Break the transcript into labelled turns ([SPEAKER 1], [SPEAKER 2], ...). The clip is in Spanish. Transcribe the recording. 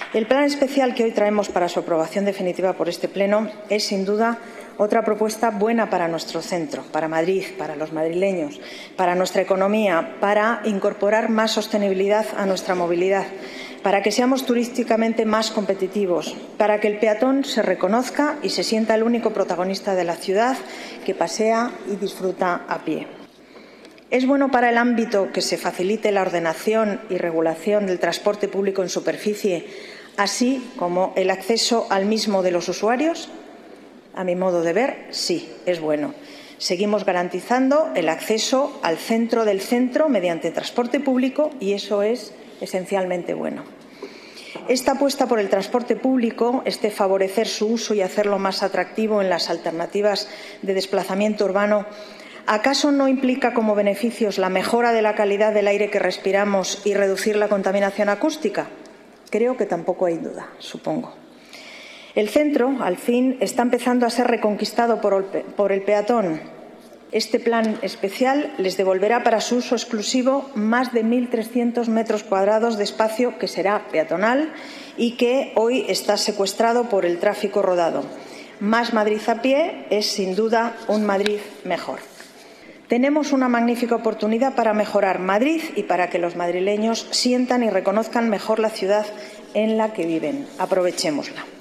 [SPEAKER 1] El plan especial que hoy traemos para su aprobación definitiva por este Pleno es, sin duda, otra propuesta buena para nuestro centro, para Madrid, para los madrileños, para nuestra economía, para incorporar más sostenibilidad a nuestra movilidad, para que seamos turísticamente más competitivos, para que el peatón se reconozca y se sienta el único protagonista de la ciudad que pasea y disfruta a pie. Es bueno para el ámbito que se facilite la ordenación y regulación del transporte público en superficie, así como el acceso al mismo de los usuarios. A mi modo de ver, sí, es bueno. Seguimos garantizando el acceso al centro del centro mediante transporte público y eso es esencialmente bueno. Esta apuesta por el transporte público, favorecer su uso y hacerlo más atractivo en las alternativas de desplazamiento urbano, ¿acaso no implica como beneficios la mejora de la calidad del aire que respiramos y reducir la contaminación acústica? Creo que tampoco hay duda, supongo. El centro, al fin, está empezando a ser reconquistado por el peatón. Este plan especial les devolverá para su uso exclusivo más de 1.300 metros cuadrados de espacio que será peatonal y que hoy está secuestrado por el tráfico rodado. Más Madrid a pie es, sin duda, un Madrid mejor. Tenemos una magnífica oportunidad para mejorar Madrid y para que los madrileños sientan y reconozcan mejor la ciudad en la que viven. Aprovechémosla.